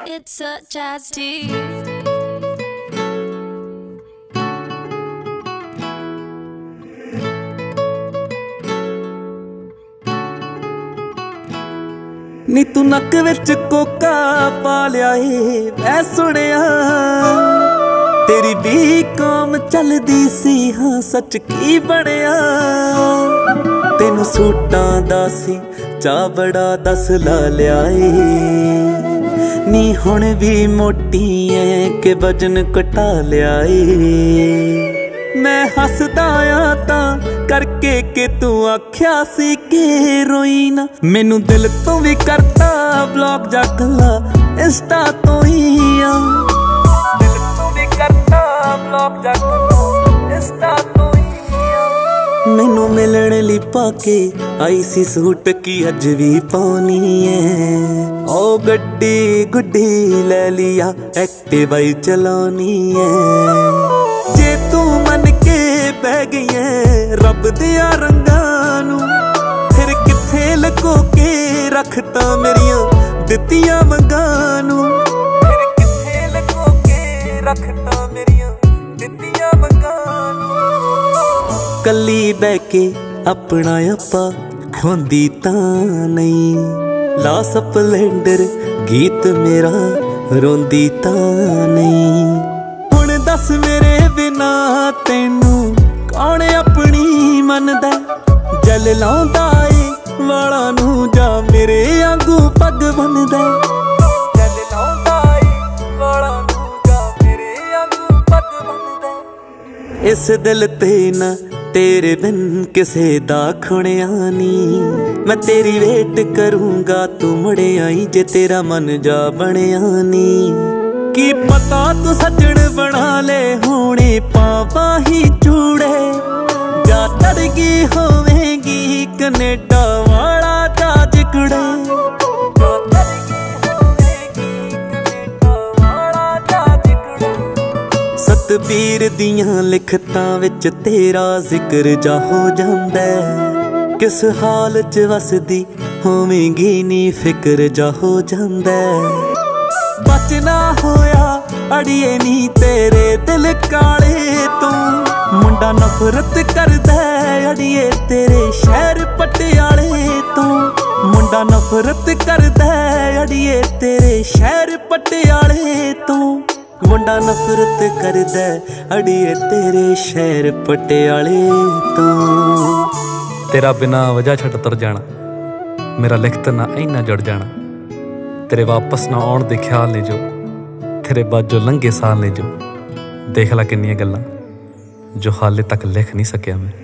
It's such as tea. नी तू नक विच Coca पा लिया ए मैं सुनिया तेरी भी कौम चलदी सी हाँ सच की बनिया तेनू सूटां दा सी चा बड़ा दस ला लिया नी हुण भी मोटी है के वजन घटा लिया मैं हसदा आ तां करके के तू आख्या सी के रोई ना मैनू दिल तो भी करता ब्लॉक जाखला इंस्टा तो ही आ दिल तो भी करता ब्लॉक जाखला इंस्टा तो ही आ मैनू मिलण लई पाके आई सी सूट की अज भी पाउनी है ओ गड्डी गुड्डी ले लिया एक्टिवा ही चलानी है जे तू मन के पै गई है रब दिया रंगां नू फिर किथे लको के रखता मेरियां दित्तियां मंगां नू फिर किथे लको के रखता मेरियां दित्तियां मंगां नू कल्ली बह के अपना आपा खोंदी तां नहीं ला स्पलेंडर गीत मेरा रोंदी तां नहीं हुण दस मेरे बिना तेनू कौन अपनी मनदा जल लाउंदा ए वाला नू जा मेरे आंगू पग बनदा जल लाउंदा ए वाला नू जा मेरे आंगू पग बनदा इस दिल ते ना तेरे बिन किसे दा खुणिया नी मैं तेरी वेट करूंगा तू मुड़े आई जे तेरा मन जा बनिया नी की पता तू सजण बना ले होने पावा ही चूड़े जा तड़गी होवेगी कनेडा वाला जा जिकड़े जा तड़गी होवेगी कनेडा वाला जा जिकड़े सतबीर दियां लिखतां विच तेरा जिक्र जा हो जांदा किस हाल च वसदी होवेगी नी फिक्र जा हो जांदा बचना होया अड़िए नी तेरे दिल काले तू मुंडा नफरत करदा अड़िए तेरे शहर पटियाले तू मुंडा नफरत करदा अड़िए तेरे शहर पटियाले तू मुंडा नफरत करदा अड़िए तेरे शहर पटियाले तू तेरा बिना वजह छट तुर जाना मेरा लिखत ना इन्ना जुड़ जाना तेरे वापस ना आउण दे ख्याल ने जो तेरे बाद जो लंघे साल ने जो देख ला किन्नियां गल्लां जो हाले तक लिख नहीं सकिया मैं।